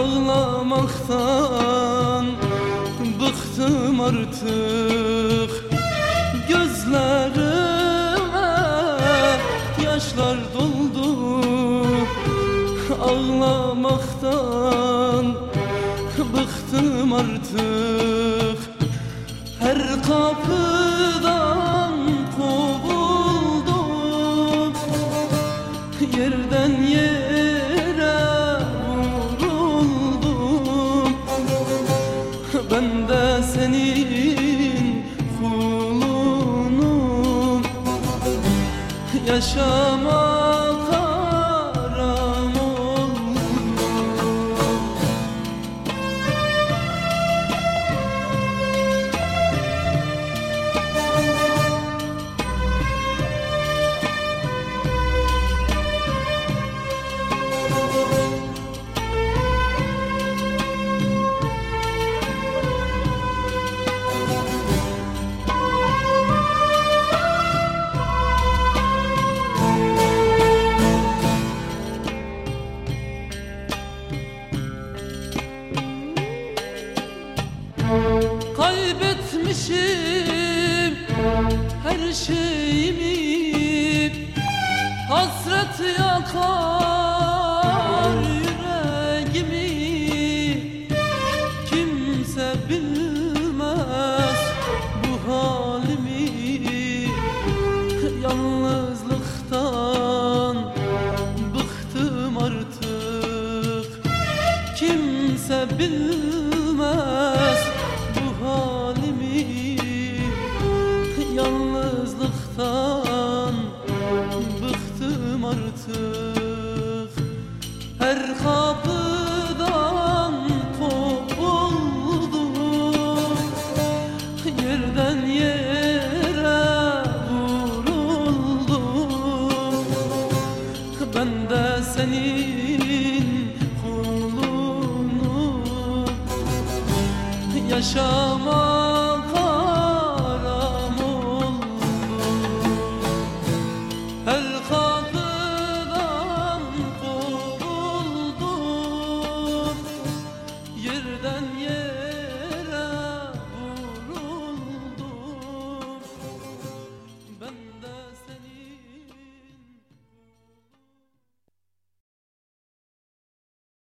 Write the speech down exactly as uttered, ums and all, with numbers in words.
Ağlamaktan bıktım artık, gözlerime yaşlar doldu. Ağlamaktan bıktım artık, her kapıdan kovuldum, yerden yere vuruldum. Ben de senin kulunum, yaşamak haram oldu. Kaybetmişim her şeyimi, hasret yakar yüreğimi. Kimse bilmez bu halimi, yalnızlıktan bıktım artık. Kimse bilmez bu halimi, yalnızlıktan bıktım artık. Her kapıdan kovuldum, yerden yere vuruldum. Ben de senin kulunum, yaşamak